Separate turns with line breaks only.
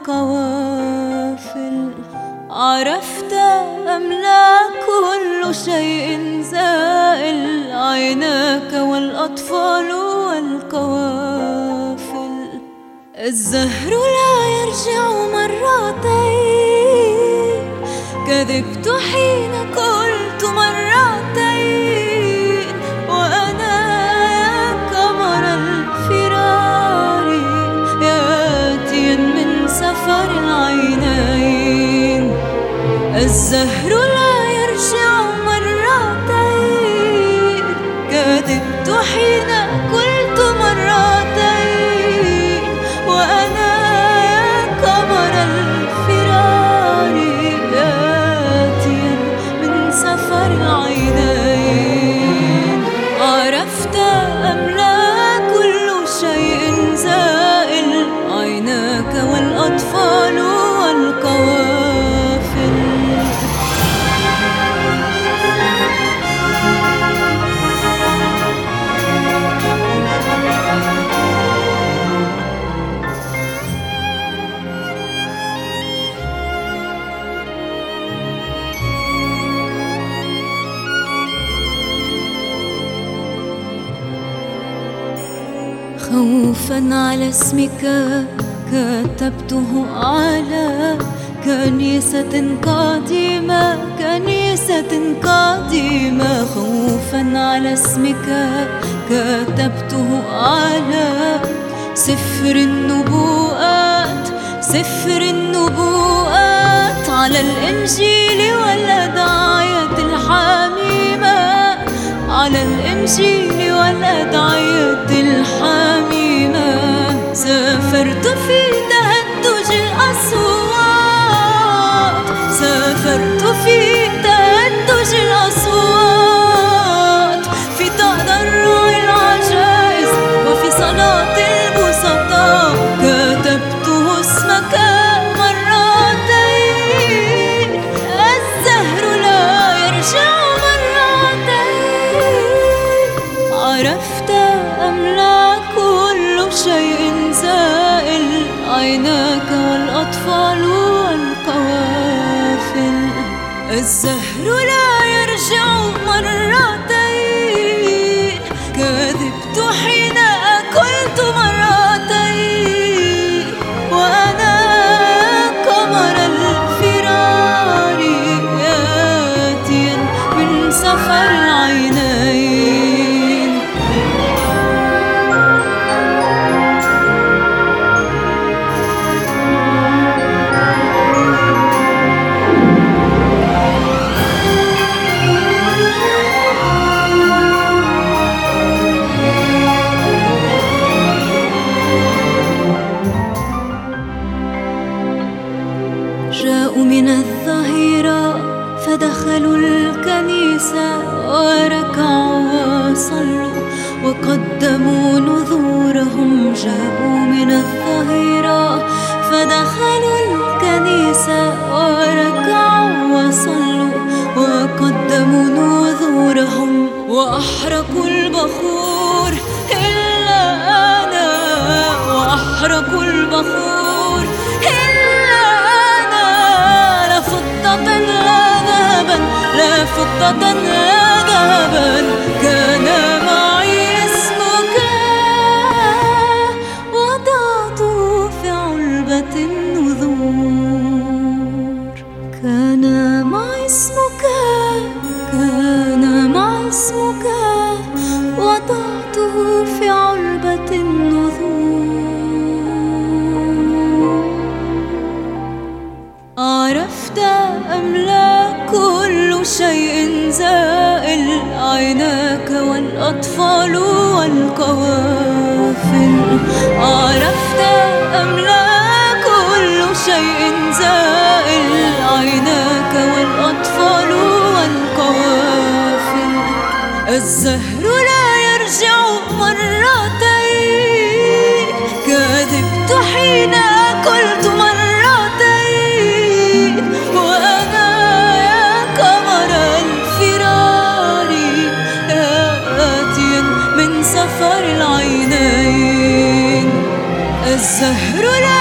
القوافل. عرفت أم لا كل شيء زائل، عيناك والأطفال والقوافل. الزهر لا يرجع مرتين، كذبت حين قلت مرتين، وأنا يا قمر الفرار ياتيا من سفر العينين. الزهر لا يرجع مرتين، كذبت حين قلت مرتين، وأنا يا قمر الفرار آتيا من سفر العينين. عرفت أم لا كل شيء زائل، عيناك والأطفال والقوافل. خوفا على اسمك كتبته على كنيسة قديمة، كنيسة قديمة. خوفا على اسمك كتبته على سفر النبوءات، سفر النبوءات. على الإنجيل والأدعية الحميمة، على الإنجيل والأدعية الحميمة. سافرت في تهدج الأصوات، سافرت في تهدج الأصوات، في تضرع العجائز وفي صلاة البسطاء. كتبته اسمك مرتين، الزهر لا يرجع مرتين. عرفت أم لا كل شيء زائل، عيناك والأطفال والقوافل. الزهر لا يرجع مرتين، كذبت حين قلت مرتين، وأنا قمر الفرار آتيا من سفر العينين. جاءوا من الظهيرة فدخلوا الكنيسة، وركعوا وصلوا وقدموا نذورهم. جاءوا من الظهيرة فدخلوا الكنيسة، وركعوا وصلوا وقدموا نذورهم. وأحرقوا البخور إلا أنا، وأحرقوا البخور إلا أنا. لا فضة لا ذهبا، لا فضة لا ذهبا. كان معي اسمك وضعته في علبة النذور. كان معي اسمك، كان معي اسمك وضعته في علبة النذور. عرفت أم لا كل شيء زائل، عيناك والأطفال والقوافل. عرفت أم لا كل شيء زائل، عيناك والأطفال والقوافل. الزهر لا يرجع مرتين، كذبت حين قلت مرتين، وأنا يا قمر الفرار آتيا من سفر العينين. الزهر لا